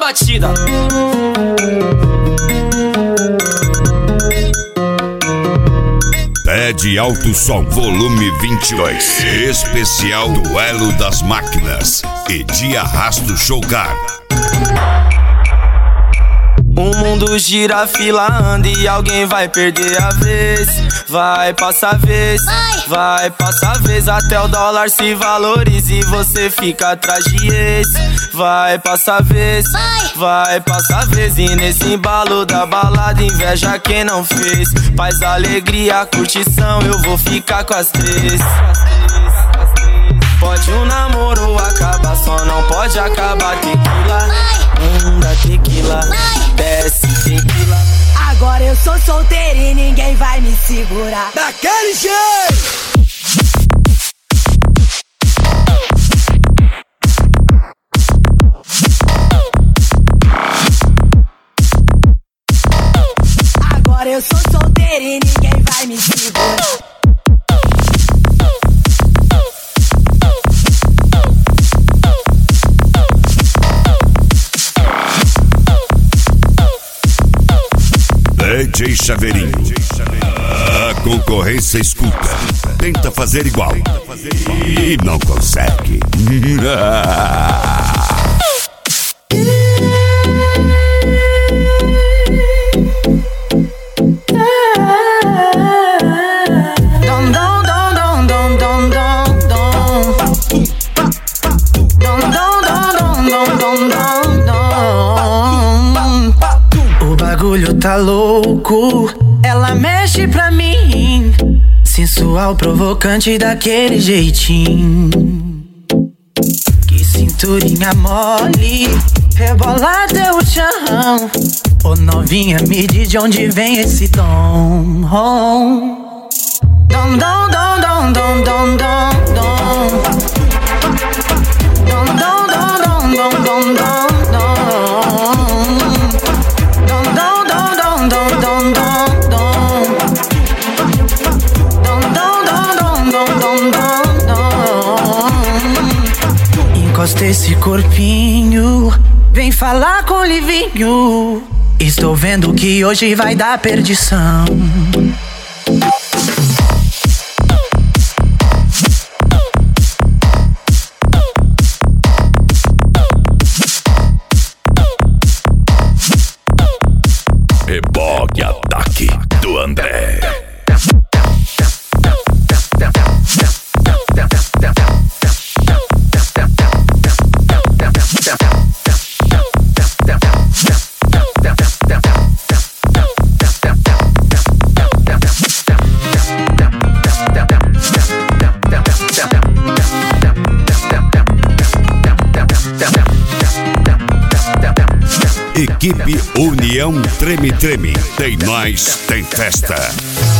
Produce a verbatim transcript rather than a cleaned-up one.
batida. Pede Alto Som, volume vinte e dois. Especial Duelo das Máquinas e de Arrasto Showcar. O mundo gira, a fila anda e alguém vai perder a vez. Vai passar vez, vai passar vez, até o dólar se valoriza e você fica atrás de ex. Vai passar vez, vai passar vez, e nesse embalo da balada inveja quem não fez. Paz, alegria, curtição, eu vou ficar com as três. Pode um namoro acabar, só não pode acabar tequila. Um da tequila, desce tequila. Agora eu sou solteira e ninguém vai me segurar. Daquele jeito! Agora eu sou solteira e ninguém vai me segurar. D J Chaveirinho. A concorrência escuta, tenta fazer igual e não consegue. Tá louco, ela mexe pra mim, sensual, provocante daquele jeitinho. Que cinturinha mole, rebola teu chão. Ô novinha, me diz de onde vem esse dom. Dom, dom, dom, dom, dom, dom, dom, dom. Dom, dom, dom, dom, dom, dom, dom. Encosta esse corpinho, vem falar com o Livinho. Estou vendo que hoje vai dar perdição. Reboque ataque do André. Equipe União Treme Treme. Tem mais, tem festa.